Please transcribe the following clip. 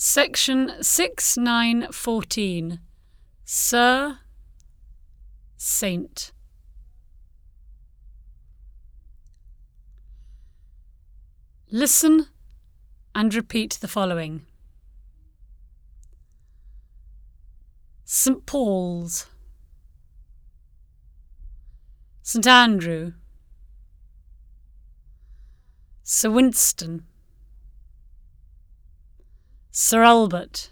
Section 6914. Sir, Saint. Listen and repeat the following. St. Paul's, St. Andrew, Sir Winston, Sir Albert,